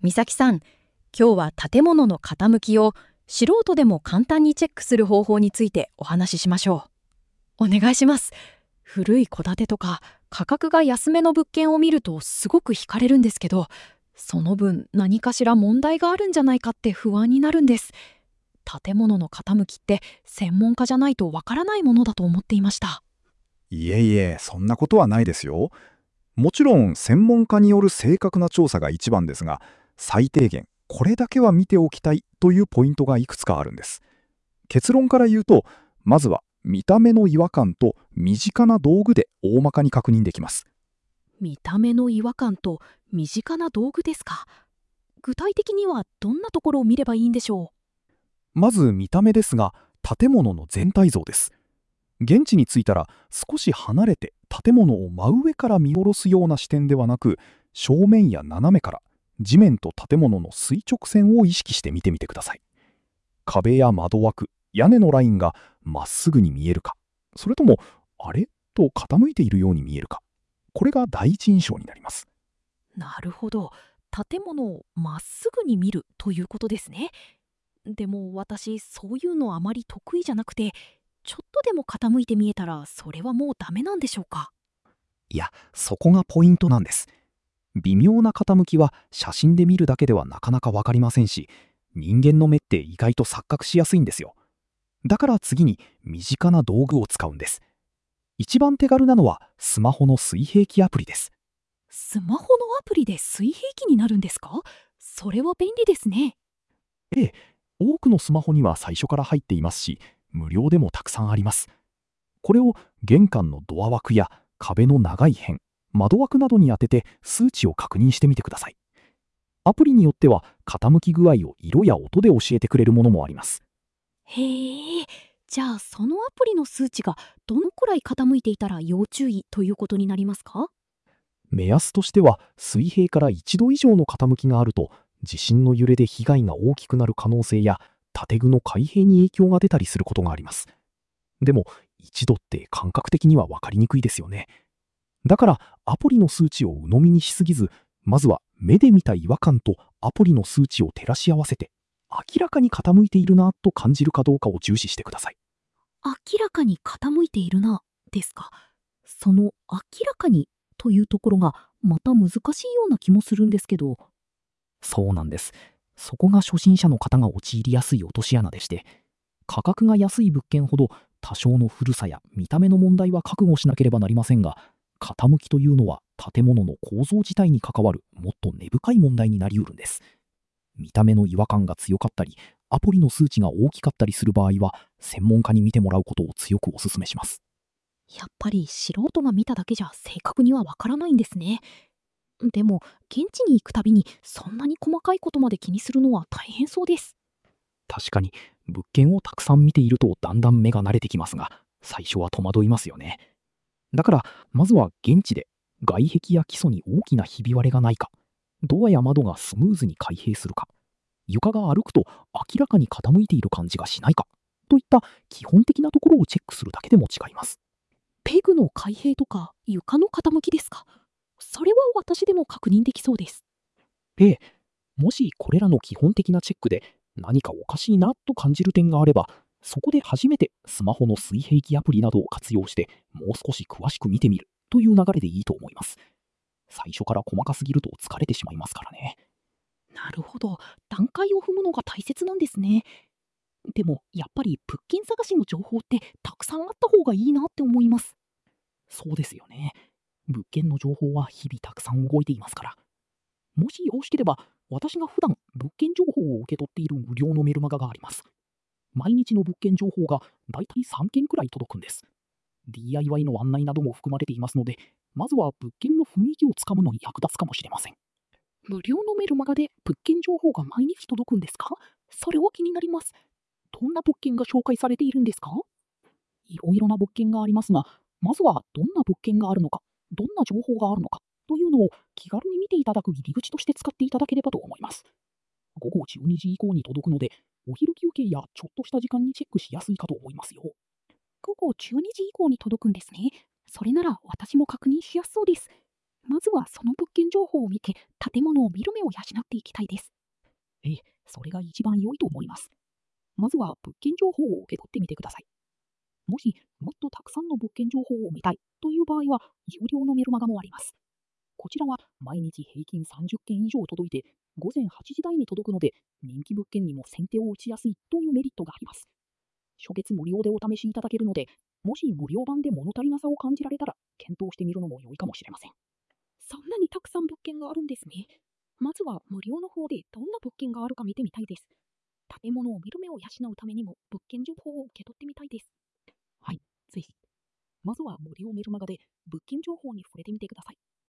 美咲さん、今日は建物の傾きを素人でも簡単にチェックする方法についてお話ししましょう。お願いします。古い戸建てとか価格が安めの物件を見るとすごく惹かれるんですけど、その分何かしら問題があるんじゃないかって不安になるんです。建物の傾きって専門家じゃないとわからないものだと思っていました。 いえいえ、そんなことはないですよ。もちろん専門家による正確な調査が一番ですが、最低限これだけは見ておきたいというポイントがいくつかあるんです。結論から言うと、まずは見た目の違和感と身近な道具で大まかに確認できます。 見た目の違和感と身近な道具ですか。具体的にはどんなところを見ればいいんでしょまず見た目ですが、建物の全体像です。現地に着いたら少し離れて建物を真上から見下ろすような視点ではなく、正面や斜めから地面と建物の垂直線を意識して見てみてください。壁や窓枠、屋根のラインがまっすぐに見えるか、それともあれと傾いているように見えるか、これが第一印象になります。 う。なるほど。建物をまっすぐに見るということですね。でも私、そういうのあまり得意じゃなくて、ちょっとでも傾いて見えたらそれはもうダメなんでしょうか。 いや、そこがポイントなんです。微妙な傾きは写真で見るだけではなかなかわかりませんし、人間の目って意外と錯覚しやすいんですよ。だから次に身近な道具を使うんです。一番手軽なのはスマホの水平器アプリです。 スマホのアプリで水平器になるんですか？それは便利ですね。 ええ、多くのスマホには最初から入っていますし、無料でもたくさんあります。これを玄関のドア枠や壁の長い辺、窓枠などに当てて数値を確認してみてください。アプリによっては傾き具合を色や音で教えてくれるものもあります。 へえ。じゃあそのアプリの数値がどのくらい傾いていたら要注意ということになりますか？ 目安としては、水平から1度以上の傾きがあると、地震の揺れで被害が大きくなる可能性や、建具の開閉に影響が出たりすることがあります。でも、1度って感覚的には分かりにくいですよね。だから、アプリの数値を鵜呑みにしすぎず、まずは目で見た違和感とアプリの数値を照らし合わせて、明らかに傾いているなと感じるかどうかを重視してください。 明らかに傾いているな、ですか。その明らかにというところがまた難しいような気もするんですけど。 そうなんです。そこが初心者の方が陥りやすい落とし穴でして、価格が安い物件ほど多少の古さや見た目の問題は覚悟しなければなりませんが、傾きというのは建物の構造自体に関わるもっと根深い問題になりうるんです。見た目の違和感が強かったり、アプリの数値が大きかったりする場合は、専門家に見てもらうことを強くお勧めします。 やっぱり素人が見ただけじゃ正確にはわからないんですね。でも現地に行くたびにそんなに細かいことまで気にするのは大変そうです。 確かに、物件をたくさん見ているとだんだん目が慣れてきますが、最初は戸惑いますよね。だから、まずは現地で外壁や基礎に大きなひび割れがないか、ドアや窓がスムーズに開閉するか、床が歩くと明らかに傾いている感じがしないか、といった基本的なところをチェックするだけでも違います。 ペグの開閉とか床の傾きですか？それは私でも確認できそうです。 で、もしこれらの基本的なチェックで何かおかしいなと感じる点があれば、そこで初めてスマホの水平器アプリなどを活用して、もう少し詳しく見てみるという流れでいいと思います。最初から細かすぎると疲れてしまいますからね。 なるほど。段階を踏むのが大切なんですね。でもやっぱり物件探しの情報ってたくさんあった方がいいなって思います。 そうですよね。物件の情報は日々たくさん動いていますから。もしよろしければ、私が普段物件情報を受け取っている無料のメルマガがあります。毎日の物件情報がだいたい3件くらい届くんです。DIY の案内なども含まれていますので、まずは物件の雰囲気をつかむのに役立つかもしれません。 無料のメルマガで物件情報が毎日届くんですか？それは気になります。どんな物件が紹介されているんですか？ いろいろな物件がありますが、まずはどんな物件があるのか、どんな情報があるのかというのを気軽に見ていただく入り口として使っていただければと思います。午後12時以降に届くので、お昼休憩やちょっとした時間にチェックしやすいかと思いますよ。 午後12時以降に届くんですね。それなら私も確認しやすそうです。 まずはその物件情報を見て、建物を見る目を養っていきたいです。それが一番良いと思います。まずは物件情報を受け取ってみてください。もし、もっとたくさんの物件情報を見たいという場合は、有料のメルマガもあります。こちらは毎日平均30件以上届いて、午前8時台に届くので、人気物件にも先手を打ちやすいというメリットがあります。初月無料でお試しいただけるので、もし無料版で物足りなさを感じられたら、検討してみるのも良いかもしれません。そんなにたくさん物件があるんですね。まずは無料の方でどんな物件があるか見てみたいです。建物を見る目を養うためにも物件情報を受け取ってみたいです。はい、ぜひ。まずは無料メルマガで物件情報に触れてみてください。